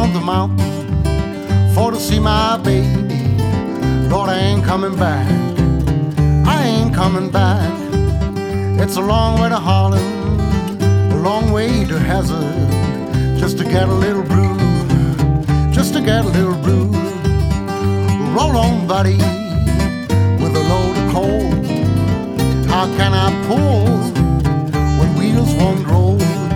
on the mountain for to see my baby. Lord, I ain't coming back. I ain't coming back. It's a long way to Holland, a long way to Hazard, just to get a little brew, just to get a little brew. Roll on, buddy, with a load of coal. How can I pull when wheels won't roll?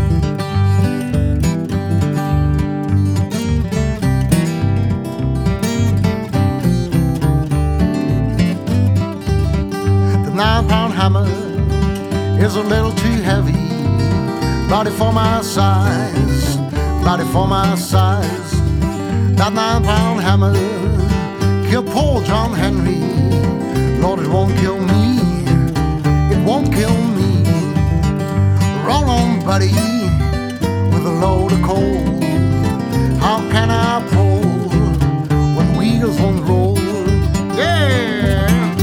The 9-pound hammer is a little too heavy, body for my size, body for my size. That 9-pound hammer killed poor John Henry. Lord, it won't kill me, it won't kill me. Roll on, buddy, with a load of coal. How can I pull when wheels won't roll? Yeah!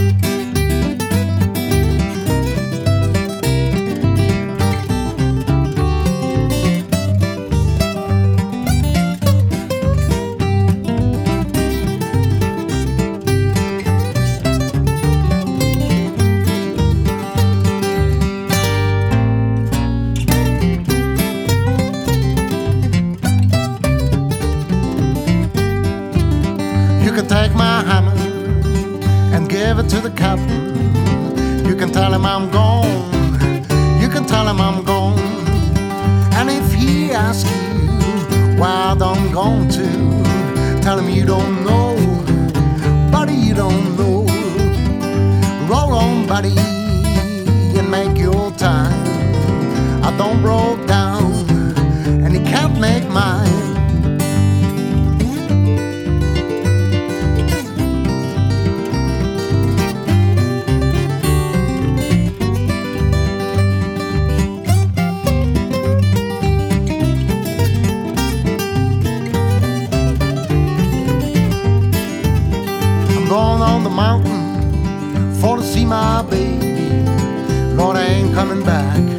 You can take my hammer and give it to the captain. You can tell him I'm gone, you can tell him I'm gone. And if he asks you where I'm gone to, tell him you don't know, buddy, you don't know. Roll on, buddy, and make your time. I don't broke down, and he can't make mine. Going on the mountain for to see my baby. Lord, I ain't coming back.